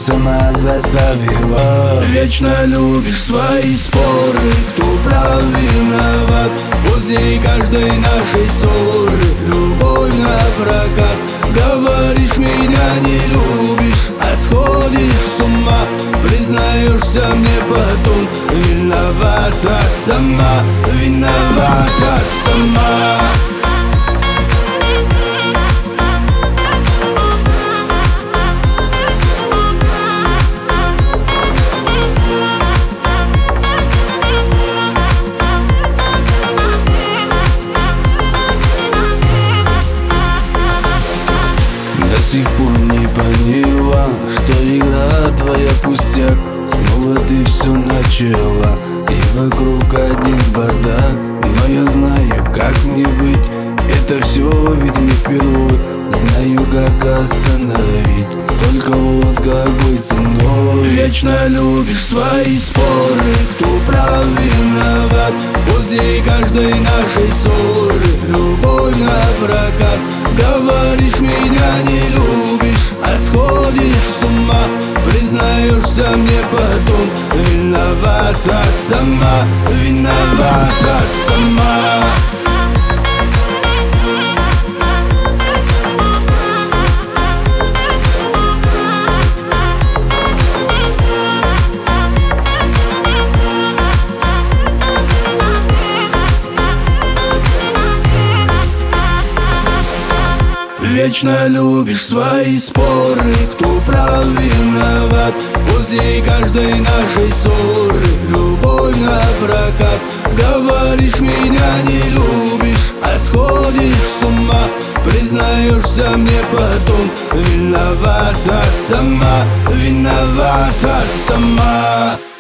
сама заставила. Вечно любишь свои споры, кто прав, виноват. После каждой нашей ссоры любовь напрокат. Говоришь, меня не любишь, а сходишь с ума. Признаешься мне потом, виновата сама, виновата сама. До сих пор не поняла, что игра твоя пустяк. Снова ты все начала, и вокруг один бардак. Но я знаю, как мне быть, это все ведь не впервой. Знаю, как остановить, только вот какой ценой. Вечно любишь свои споры, кто прав, виноват. После каждой нашей ссоры любовь напрокат. Говоришь, меня не любишь, а сходишь с ума. Признаешься мне потом, виновата сама, виновата сама. Вечно любишь свои споры, кто прав, виноват. После каждой нашей ссоры любовь напрокат. Говоришь, меня не любишь, а сходишь с ума. Признаешься мне потом, виновата сама, виновата сама.